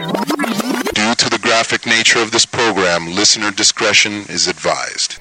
Due to the graphic nature of this program, listener discretion is advised.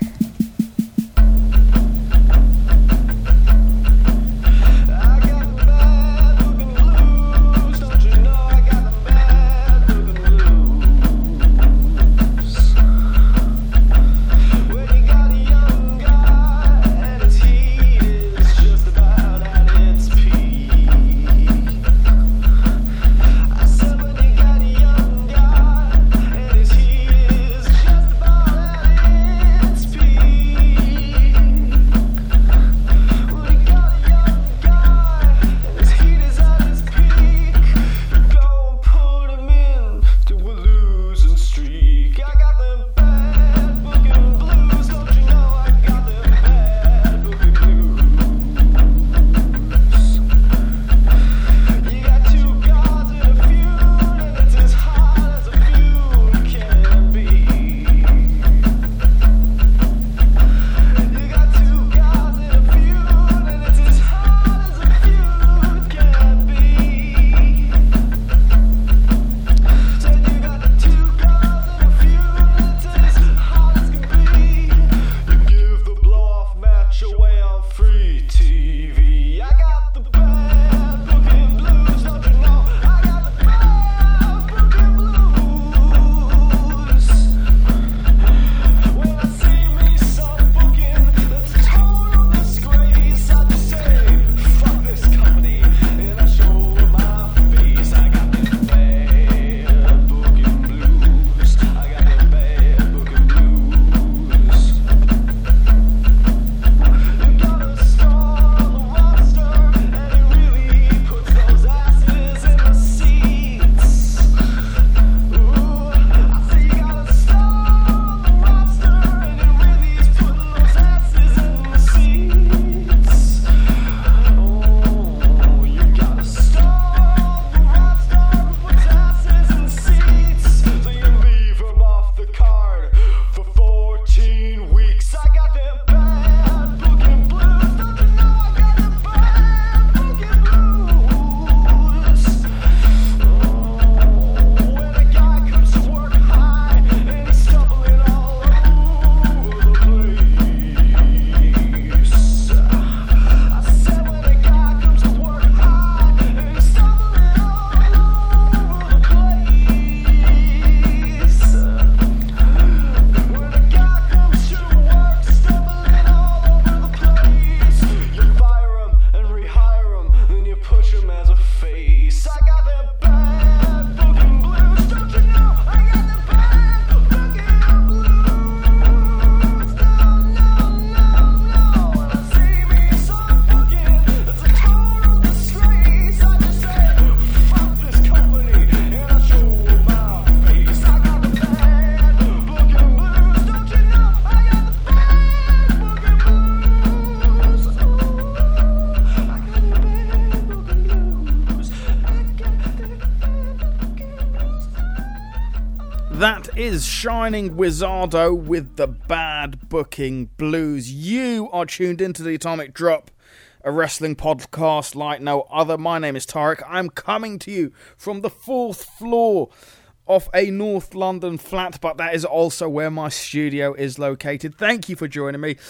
That is Shining Wizardo with the Bad Booking Blues. You are tuned into the Atomic Drop, a wrestling podcast like no other. My name is Tarek. I'm coming to you from the 4th floor of a North London flat, but that is also where my studio is located. Thank you for joining me.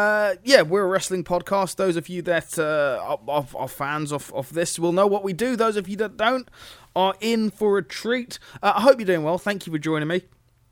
We're a wrestling podcast. Those of you that are fans of this will know what we do. Those of you that don't are in for a treat. I hope you're doing well. Thank you for joining me.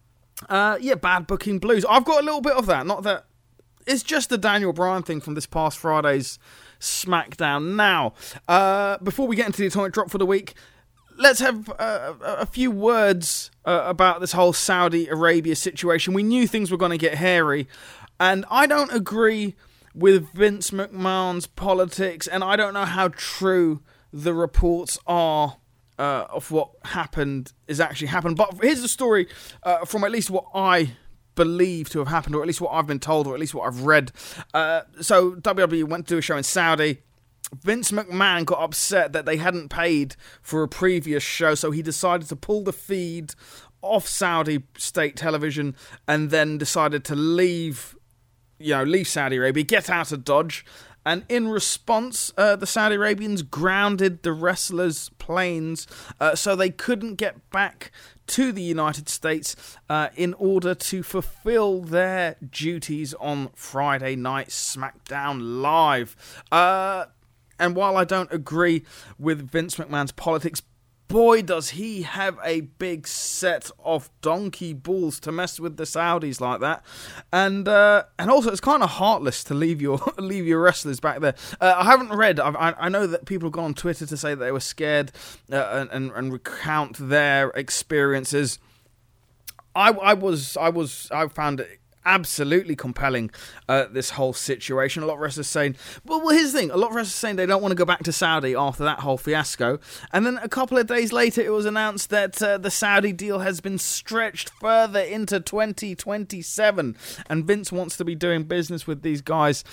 Bad Booking Blues. I've got a little bit of that. Not that it's just the Daniel Bryan thing from this past Friday's SmackDown. Now, before we get into the Atomic Drop for the week, let's have a few words about this whole Saudi Arabia situation. We knew things were going to get hairy, and I don't agree with Vince McMahon's politics, and I don't know how true the reports are of what happened is actually happened. But here's the story from at least what I believe to have happened, or at least what I've been told, or at least what I've read. So WWE went to do a show in Saudi. Vince McMahon got upset that they hadn't paid for a previous show, so he decided to pull the feed off Saudi state television and then decided to leave Saudi Arabia, get out of Dodge, And in response, the Saudi Arabians grounded the wrestlers' planes so they couldn't get back to the United States in order to fulfill their duties on Friday Night SmackDown Live. And while I don't agree with Vince McMahon's politics, boy, does he have a big set of donkey balls to mess with the Saudis like that. And also, it's kind of heartless to leave your wrestlers back there. I haven't read. I know that people have gone on Twitter to say that they were scared and recount their experiences. I found it absolutely compelling, this whole situation. A lot of wrestlers saying, well, here's the thing, a lot of wrestlers saying they don't want to go back to Saudi after that whole fiasco, and then a couple of days later it was announced that the Saudi deal has been stretched further into 2027, and Vince wants to be doing business with these guys.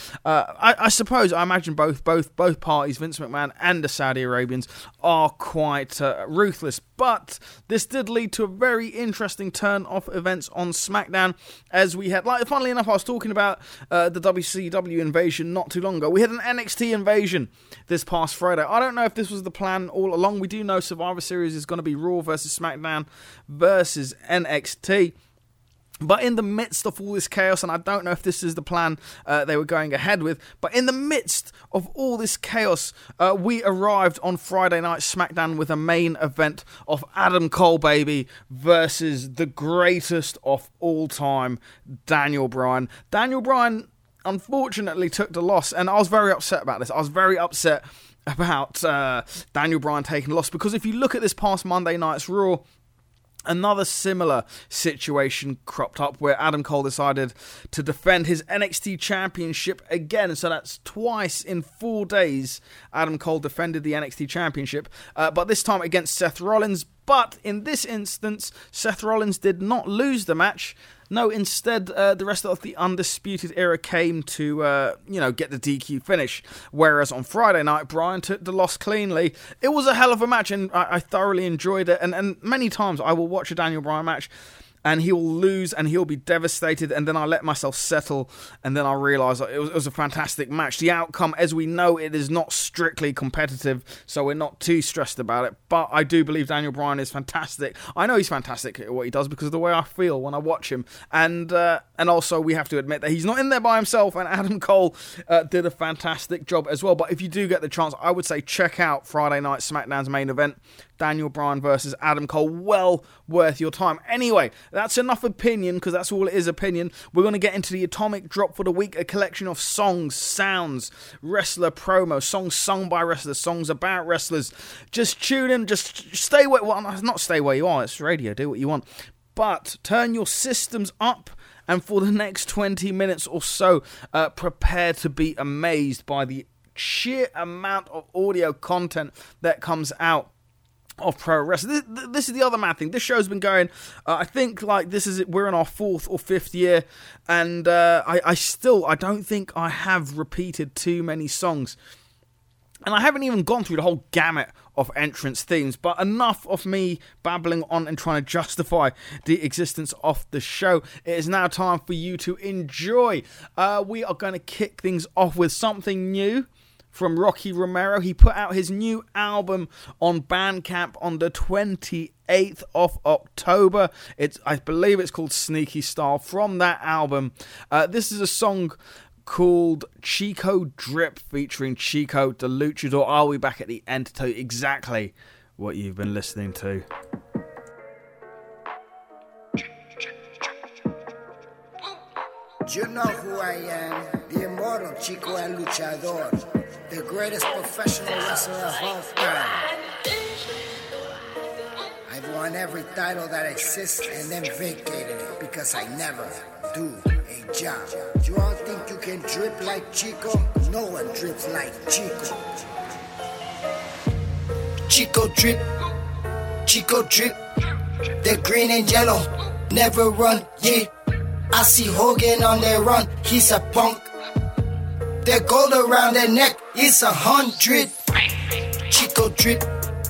I imagine both parties, Vince McMahon and the Saudi Arabians, are quite ruthless, but this did lead to a very interesting turn of events on SmackDown, as we had, like, funnily enough, I was talking about the WCW invasion not too long ago. We had an NXT invasion this past Friday. I don't know if this was the plan all along. We do know Survivor Series is going to be Raw versus SmackDown versus NXT. But in the midst of all this chaos, and I don't know if this is the plan they were going ahead with, but in the midst of all this chaos, we arrived on Friday Night SmackDown with a main event of Adam Cole, baby, versus the greatest of all time, Daniel Bryan. Daniel Bryan, unfortunately, took the loss, and I was very upset about this. I was very upset about Daniel Bryan taking the loss, because if you look at this past Monday night's Raw, another similar situation cropped up where Adam Cole decided to defend his NXT Championship again. So that's twice in 4 days Adam Cole defended the NXT Championship, but this time against Seth Rollins. But in this instance, Seth Rollins did not lose the match. No, instead, the rest of the Undisputed Era came to, get the DQ finish. Whereas on Friday night, Bryan took the loss cleanly. It was a hell of a match, and I thoroughly enjoyed it. And many times I will watch a Daniel Bryan match, and he will lose, and he'll be devastated, and then I let myself settle, and then I realise it was a fantastic match. The outcome, as we know, it is not strictly competitive, so we're not too stressed about it, but I do believe Daniel Bryan is fantastic. I know he's fantastic at what he does because of the way I feel when I watch him, and also we have to admit that he's not in there by himself, and Adam Cole did a fantastic job as well. But if you do get the chance, I would say check out Friday Night SmackDown's main event, Daniel Bryan versus Adam Cole. Well worth your time. Anyway, that's enough opinion, because that's all it is, opinion. We're going to get into the Atomic Drop for the week, a collection of songs, sounds, wrestler promos, songs sung by wrestlers, songs about wrestlers. Just tune in, just stay where, well, not stay where you are, it's radio, do what you want, but turn your systems up, and for the next 20 minutes or so, prepare to be amazed by the sheer amount of audio content that comes out of pro wrestling. This is the other mad thing. This show's been going, I think, like, we're in our 4th or 5th year, and I don't think I have repeated too many songs. And I haven't even gone through the whole gamut of entrance themes, but enough of me babbling on and trying to justify the existence of the show. It is now time for you to enjoy. We are going to kick things off with something new from Rocky Romero. He put out his new album on Bandcamp on the 28th of October. I believe it's called Sneaky Style. From that album, this is a song called Chico Drip featuring Chico the Luchador. I'll be back at the end to tell you exactly what you've been listening to. You know who I am, the immortal Chico el Luchador, the greatest professional wrestler of all time. I've won every title that exists and then vacated it because I never do a job. You all think you can drip like Chico? No one drips like Chico. Chico drip, the green and yellow never run, yeah. I see Hogan on their run, he's a punk. The gold around their neck is 100. Chico drip,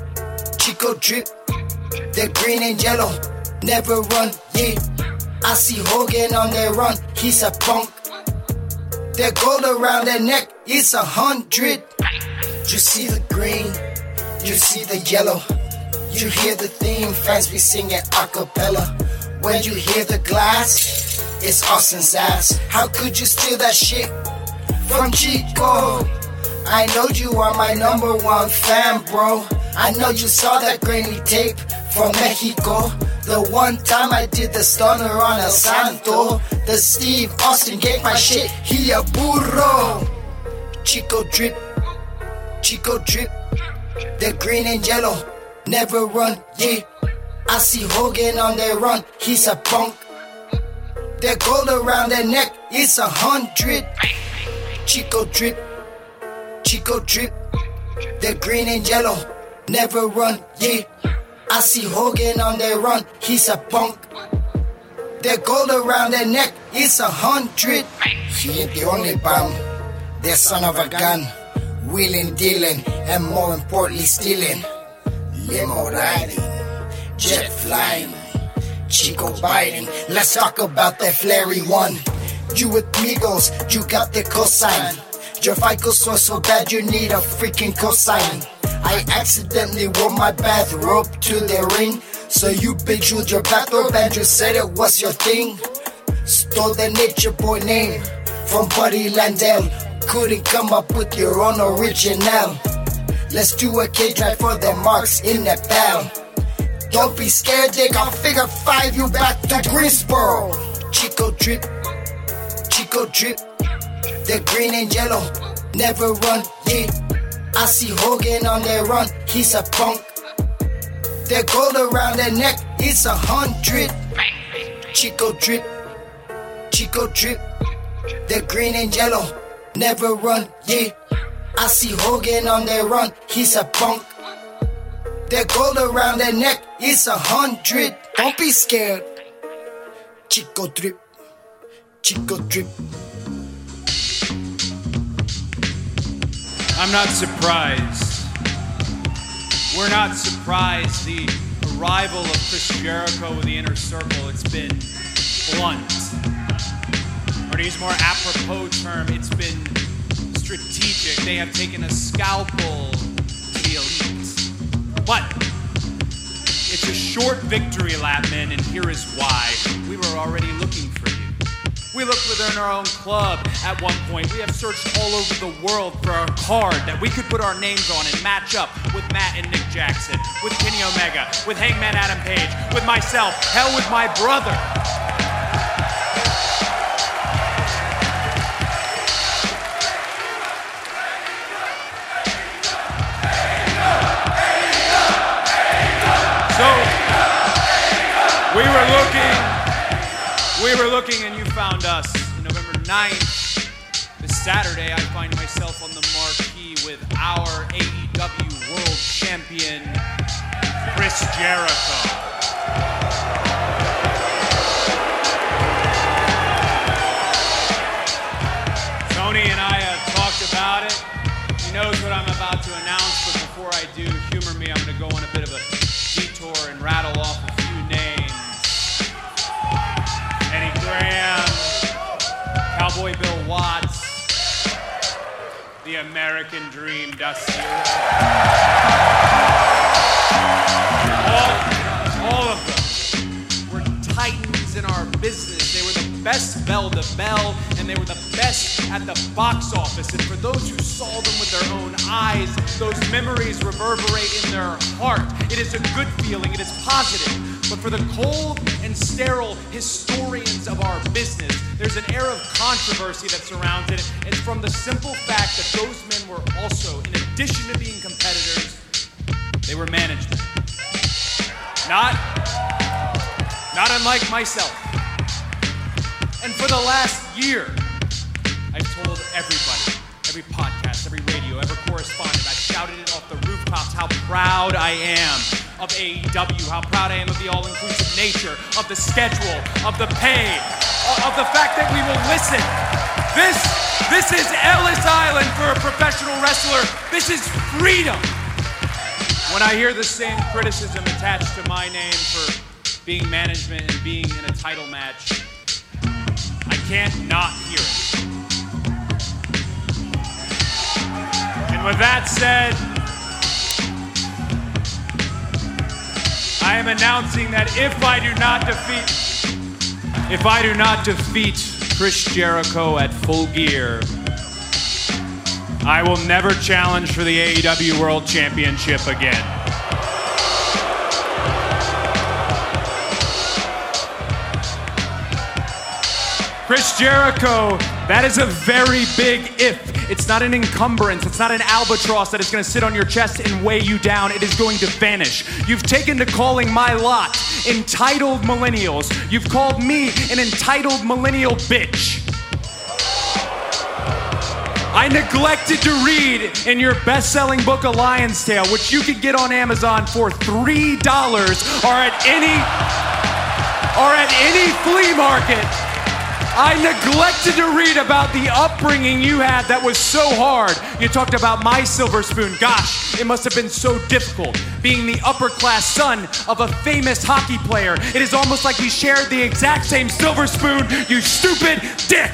the green and yellow never run, yeah. I see Hogan on their run, he's a punk. The gold around their neck it's 100. You see the green, you see the yellow. You hear the theme, fans be singing a cappella. When you hear the glass, it's Austin's ass. How could you steal that shit from Chico? I know you are my number one fan, bro. I know you saw that grainy tape from Mexico. The one time I did the stunner on El Santo. The Steve Austin gave my shit, he a burro. Chico drip, the green and yellow, never run, yeah. I see Hogan on their run, he's a punk. The gold around their neck, it's 100. Chico drip, the green and yellow, never run, yeah. I see Hogan on their run, he's a punk. The gold around their neck, it's 100. He ain't the only bum, the son of a gun, wheeling, dealing, and more importantly stealing. Limo riding, jet flying, Chico biting. Let's talk about that flary one. You with Migos, you got the cosign. Your FICO score so bad you need a freaking cosign. I accidentally wore my bathrobe to the ring, so you bitch with your bathrobe and you said it was your thing. Stole the Nature Boy name from Buddy Landell. Couldn't come up with your own original. Let's do a K-drive for the marks in Nepal. Don't be scared, they gon' figure 5 you back to Greensboro. Chico drip, the green and yellow, never run, yeah. I see Hogan on their run, he's a punk. The gold around their neck, it's 100. Chico drip, the green and yellow, never run, yeah. I see Hogan on their run, he's a punk. The gold around their neck, it's 100. Don't be scared. Chico drip. I'm not surprised. We're not surprised. The arrival of Chris Jericho with the Inner Circle, it's been blunt. Or to use a more apropos term, it's been strategic. They have taken a scalpel to the elite. But it's a short victory lap, men, and here is why. We were already looking for you. We looked within our own club at one point. We have searched all over the world for a card that we could put our names on and match up with Matt and Nick Jackson, with Kenny Omega, with Hangman Adam Page, with myself, hell, with my brother. So, we were looking and you found us. November 9th, this Saturday, I find myself on the marquee with our AEW World Champion, Chris Jericho. Tony and I have talked about it. He knows what I'm about to announce, but before I do, humor me, I'm going to go on a bit of a detour and rattle off a few names. Eddie Graham, Cowboy Bill Watts, the American Dream, Dusty all of them were titans in our business. They were the best bell to bell, and they were the best at the box office. And for those who saw them with their own eyes, those memories reverberate in their heart. It is a good feeling, it is positive. But for the cold and sterile historians of our business, there's an air of controversy that surrounds it. It's from the simple fact that those men were also, in addition to being competitors, they were management. Not unlike myself. And for the last year, I've told everybody, every podcast, every radio, every correspondent, I've shouted it off the rooftops how proud I am of AEW, how proud I am of the all-inclusive nature, of the schedule, of the pay, of the fact that we will listen. This is Ellis Island for a professional wrestler. This is freedom. When I hear the same criticism attached to my name for being management and being in a title match, I can't not hear it. With that said, I am announcing that if I do not defeat Chris Jericho at Full Gear, I will never challenge for the AEW World Championship again. Chris Jericho, that is a very big if. It's not an encumbrance. It's not an albatross that is going to sit on your chest and weigh you down. It is going to vanish. You've taken to calling my lot entitled millennials. You've called me an entitled millennial bitch. I neglected to read in your best-selling book, A Lion's Tale, which you could get on Amazon for $3 or at any flea market. I neglected to read about the upbringing you had that was so hard. You talked about my silver spoon. Gosh, it must have been so difficult being the upper-class son of a famous hockey player. It is almost like we shared the exact same silver spoon, you stupid dick.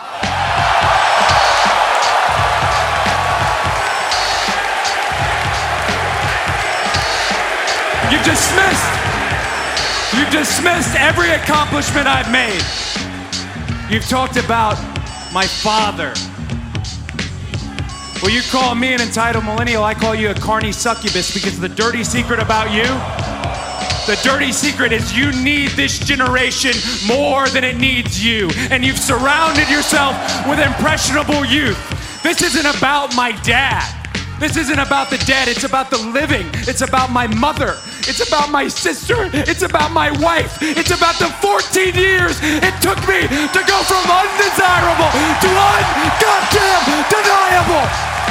You've dismissed every accomplishment I've made. You've talked about my father. Well, you call me an entitled millennial, I call you a carny succubus, because the dirty secret about you, the dirty secret is you need this generation more than it needs you. And you've surrounded yourself with impressionable youth. This isn't about my dad. This isn't about the dead, it's about the living. It's about my mother. It's about my sister. It's about my wife. It's about the 14 years it took me to go from undesirable to un-goddamn deniable.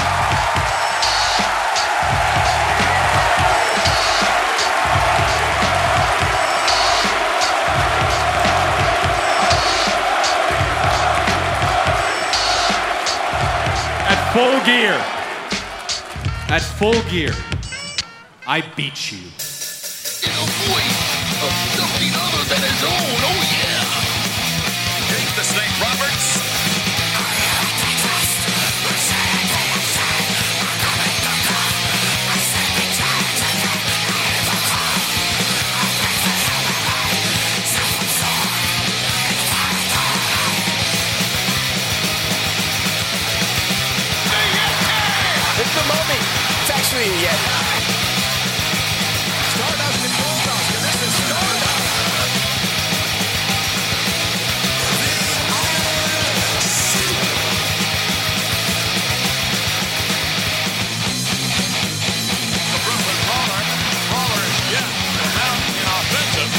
At Full Gear, I beat you. In a voice of something other than his own, oh yeah! Jake the Snake Roberts. It's the Mummy. It's actually, Stardust and Goldust, and this is Stardust. The Brooklyn Brawler. Brawler is yet to mount an offensive.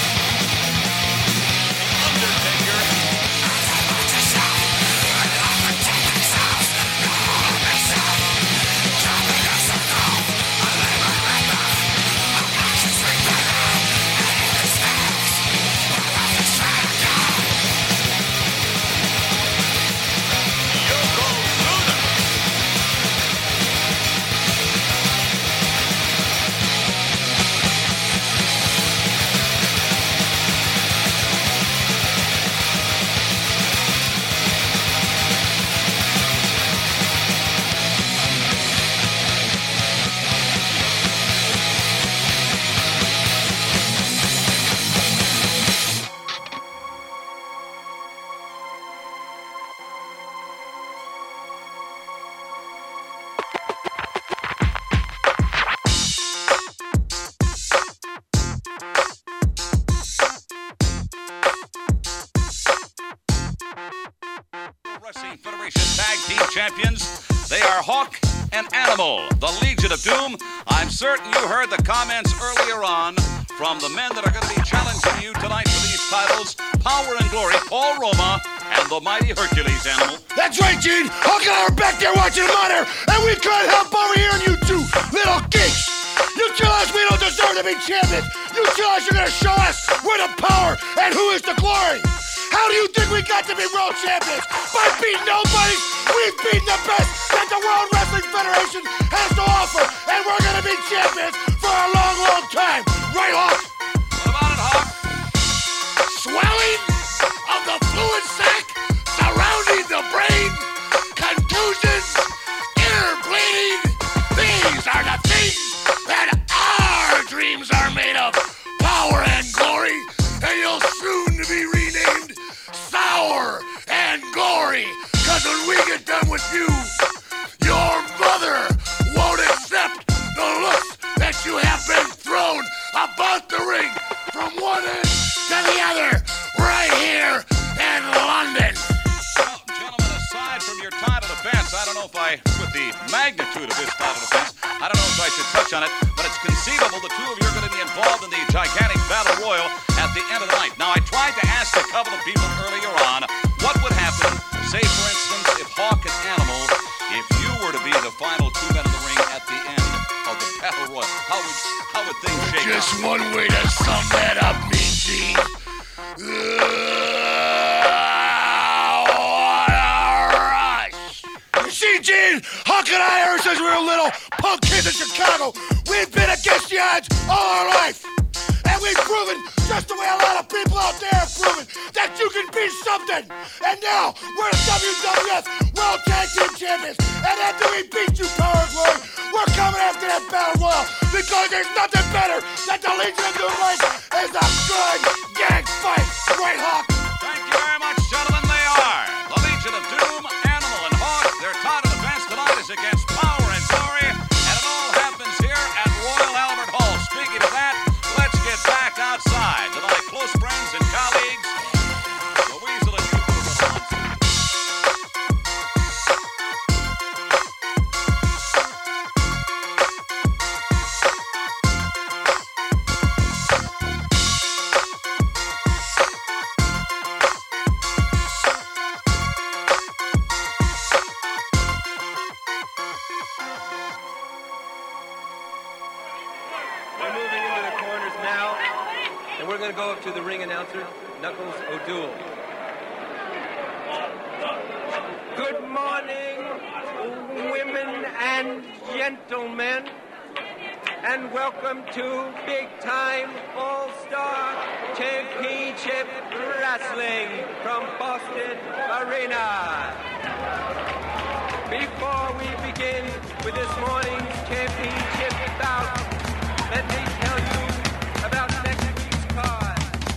Undertaker. Wrestling Federation Tag Team Champions. They are Hawk and Animal, the Legion of Doom. I'm certain you heard the comments earlier on from the men that are going to be challenging you tonight for these titles. Power and Glory, Paul Roma, and the Mighty Hercules, Animal. That's right, Gene. Hawk and I are back there watching the monitor, and we can't help overhearing you two little geeks. You tell us we don't deserve to be champions. You tell us you're going to show us where the power and who is the glory. How do you think we got to be world champions? By beating nobody? We've beaten the best that the World Wrestling Federation has to offer, and we're going to be champions for a long, long time. Right, Hawk? What about it, Hawk? Swelling of the fluid sac surrounding the brain, contusions, inner bleeding, at the end of the night. Now, I tried to ask a couple of people earlier on what would happen, say, for instance, if Hawk and Animal, if you were to be the final two men in the ring at the end of the Battle Royal, how would things shake out? Just one way to sum that up, Mean Gene. See, Gene, Hawk and I, ever since we were little punk kids in Chicago, we've been against the odds all our life. And we've proven, just the way a lot of people out there have proven, that you can be something. And now, we're the WWF World Tag Team Champions. And after we beat you, Power and Glory, we're coming after that Battle Royal. Because there's nothing better than the Legion of Doom Life is a good gang fight. Right, Hawk? Thank you very much, gentlemen. They are the Legion of Doom, Animal, and Hawk. Their title defense tonight is against Power and Glory, and it all happens here at Royal Albert Hall. Speaking of that, let's get back outside to my close friends and colleagues, the Weasel and you for the response. We're moving into the corners now, and we're going to go up to the ring announcer, Knuckles O'Doul. Good morning, women and gentlemen, and welcome to Big Time All-Star Championship Wrestling from Boston Arena. Before we begin with this morning's championship bout, let me tell you about next week's card.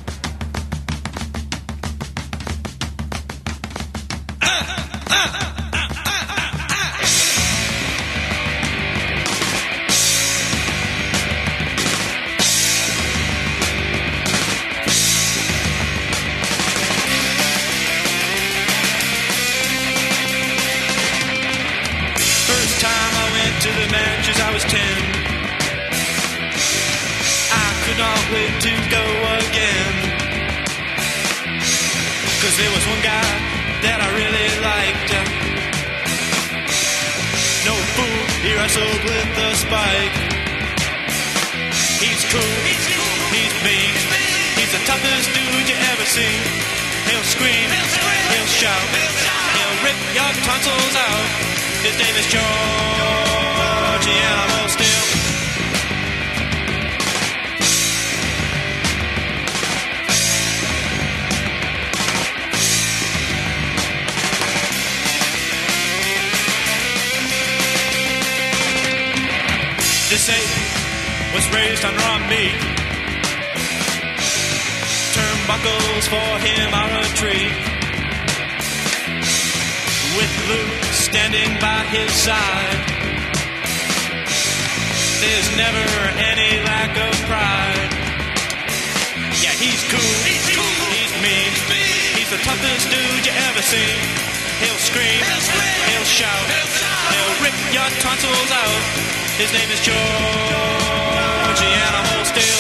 First time I went to the matches, I was 10. Could not wait to go again. Cause there was one guy that I really liked. No fool, he wrestled with the spike. He's cool, he's mean, he's the toughest dude you ever see. He'll scream, he'll shout, he'll rip your tonsils out. His name is George, the Animal Steel. This ape was raised on raw meat. Turnbuckles for him are a treat. With Luke standing by his side, there's never any lack of pride. Yeah, he's cool, he's mean, he's the toughest dude you ever seen. He'll scream, he'll shout, he'll rip your tonsils out. His name is George, the Animal Steel.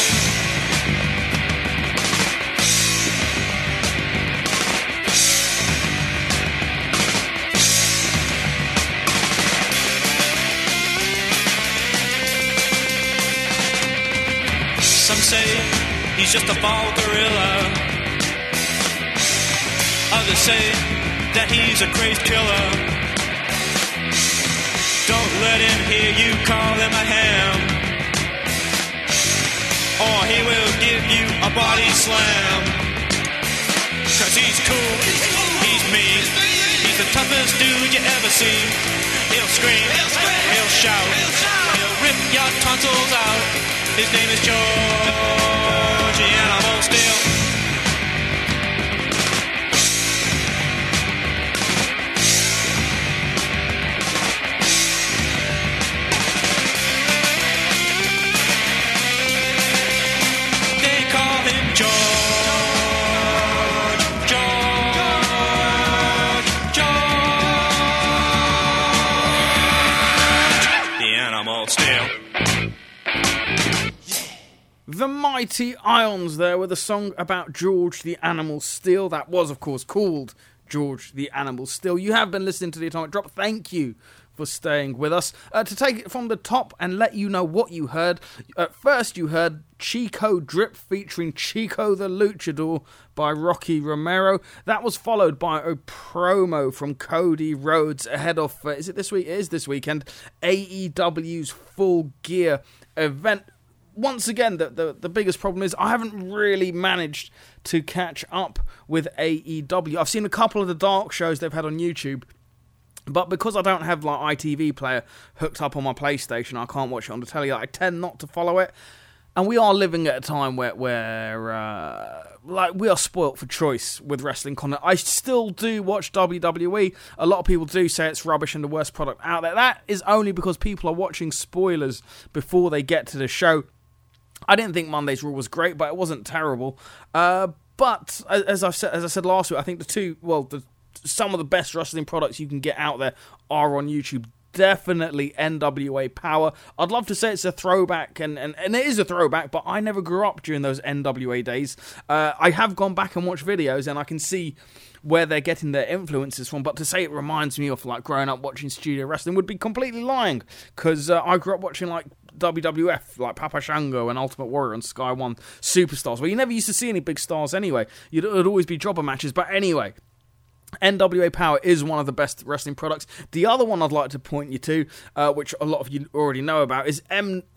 Some say he's just a ball gorilla. Others say that he's a crazed killer. Don't let him hear you call him a ham, or he will give you a body slam. Cause he's cool, he's mean, he's the toughest dude you ever see. He'll scream, he'll shout, he'll rip your tonsils out. His name is George, the Animal Steel. The Mighty Ions there with a song about George the Animal Steel. That was, of course, called George the Animal Steel. You have been listening to the Atomic Drop. Thank you for staying with us. To take it from the top and let you know what you heard. At first you heard Chico Drip featuring Chico the Luchador by Rocky Romero. That was followed by a promo from Cody Rhodes ahead of, is it this week? It is this weekend, AEW's Full Gear event. Once again, the biggest problem is I haven't really managed to catch up with AEW. I've seen a couple of the dark shows they've had on YouTube, but because I don't have like ITV player hooked up on my PlayStation, I can't watch it on the telly. I tend not to follow it. And we are living at a time where we are spoilt for choice with wrestling content. I still do watch WWE. A lot of people do say it's rubbish and the worst product out there. That is only because people are watching spoilers before they get to the show. I didn't think Monday's Raw was great, but it wasn't terrible. But as I said last week, I think some of the best wrestling products you can get out there are on YouTube. Definitely NWA Power. I'd love to say it's a throwback, and it is a throwback, but I never grew up during those NWA days. I have gone back and watched videos, and I can see where they're getting their influences from, but to say it reminds me of like growing up watching studio wrestling would be completely lying, because I grew up watching like WWF, like Papa Shango and Ultimate Warrior and Sky One Superstars, where you never used to see any big stars anyway. It'd always be jobber matches, but anyway, NWA Power is one of the best wrestling products. The other one I'd like to point you to, which a lot of you already know about, is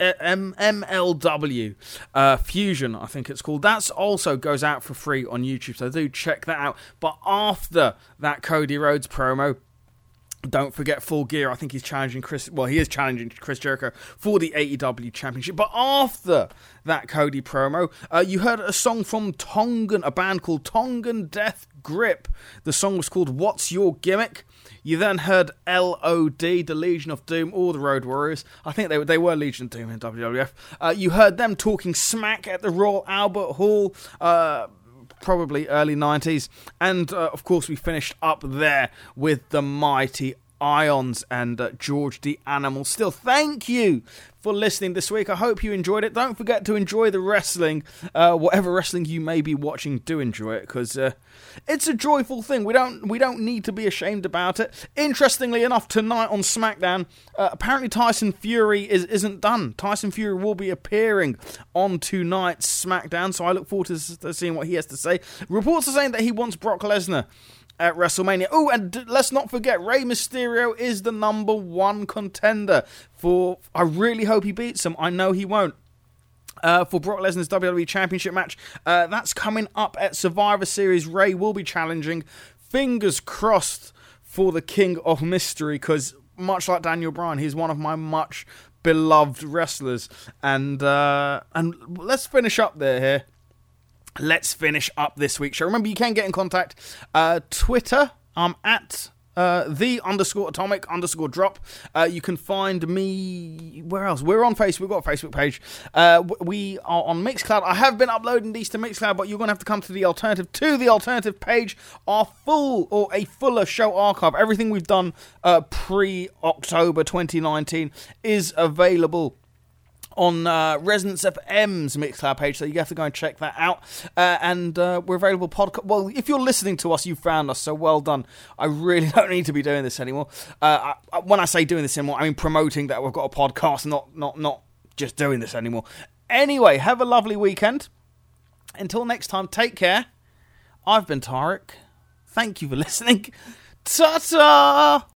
MLW Fusion, I think it's called. That also goes out for free on YouTube, so do check that out. But after that Cody Rhodes promo, don't forget Full Gear. I think he's challenging he is challenging Chris Jericho for the AEW Championship. But after that Cody promo, you heard a song from Tongan, a band called Tongan Death Grip. The song was called What's Your Gimmick? You then heard LOD, the Legion of Doom, or the Road Warriors. I think they were Legion of Doom in WWF. You heard them talking smack at the Royal Albert Hall, probably early 90s. And, of course, we finished up there with the Mighty Ions and George the Animal Steel. Thank you for listening this week. I hope you enjoyed it. Don't forget to enjoy the wrestling. Whatever wrestling you may be watching, do enjoy it, because it's a joyful thing. We don't need to be ashamed about it. Interestingly enough, tonight on SmackDown, apparently Tyson Fury isn't done. Tyson Fury will be appearing on tonight's SmackDown, so I look forward to seeing what he has to say. Reports are saying that he wants Brock Lesnar at WrestleMania. Oh, and let's not forget, Rey Mysterio is the number one contender for... I really hope he beats him. I know he won't. For Brock Lesnar's WWE Championship match. That's coming up at Survivor Series. Rey will be challenging. Fingers crossed for the King of Mystery, because much like Daniel Bryan, he's one of my much beloved wrestlers. And let's finish up here. Let's finish up this week's show. Remember, you can get in contact. Twitter, I'm at _atomic_drop. You can find me, where else? We're on Facebook. We've got a Facebook page. We are on Mixcloud. I have been uploading these to Mixcloud, but you're going to have to come to the alternative page. Our a fuller show archive, everything we've done pre-October 2019 is available on Resonance FM's Mixcloud page, so you have to go and check that out. And we're available podcast. Well, if you're listening to us, you found us, so well done. I really don't need to be doing this anymore. When I say doing this anymore, I mean promoting that we've got a podcast, not just doing this anymore. Anyway, have a lovely weekend. Until next time, take care. I've been Tarek. Thank you for listening. Ta-ta!